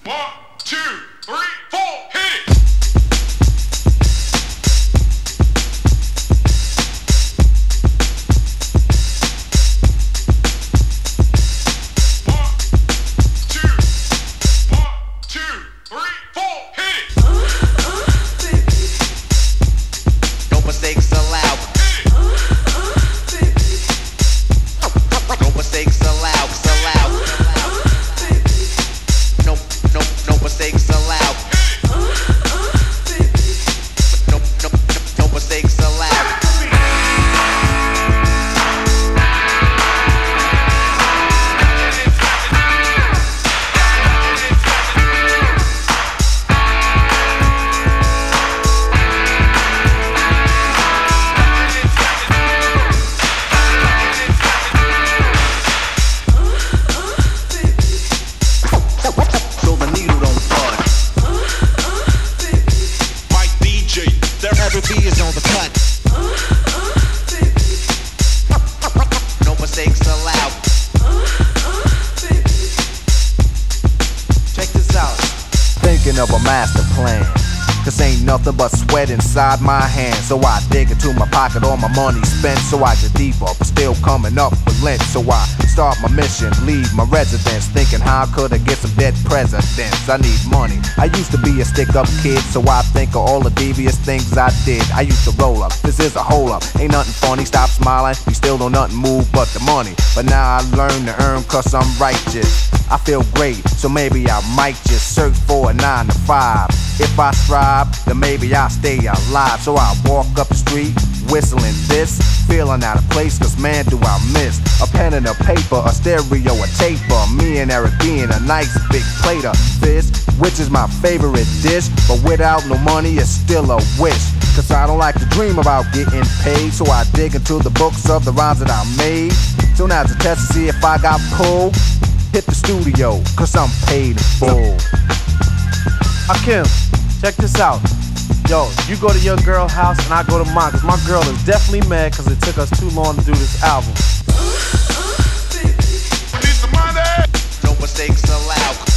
One, two, three, four, hit it! Mistakes allowed. No mistakes allowed. No mistakes allowed. No mistakes allowed. Every beat is on the cut. No mistakes allowed. Check this out. Thinking of a master plan. Cause ain't nothing but sweat inside my hands. So I dig into my pocket, all my money spent. So I get deeper, but still coming up with lint. So I start my mission, leave my residence. Thinking how could I get some dead presidents? I need money. I used to be a stick-up kid, so I think of all the devious things I did. I used to roll up, this is a hole up. Ain't nothing funny, stop smiling. You still don't nothing move but the money. But now I learn to earn cause I'm righteous. I feel great, so maybe I might just search for a 9 to 5. If I strive, then maybe I'll stay alive. So I walk up the street, whistling this, feeling out of place, cause man do I miss a pen and a paper, a stereo, a taper. Me and Eric being a nice big plate of fish, which is my favorite dish. But without no money, it's still a wish. Cause I don't like to dream about getting paid. So I dig into the books of the rhymes that I made. So now it's a test to see if I got pulled. Hit the studio, cause I'm paid in full. Hakim, check this out. Yo, you go to your girl's house and I go to mine. Cause my girl is definitely mad cause it took us too long to do this album. Need some money! No mistakes allowed.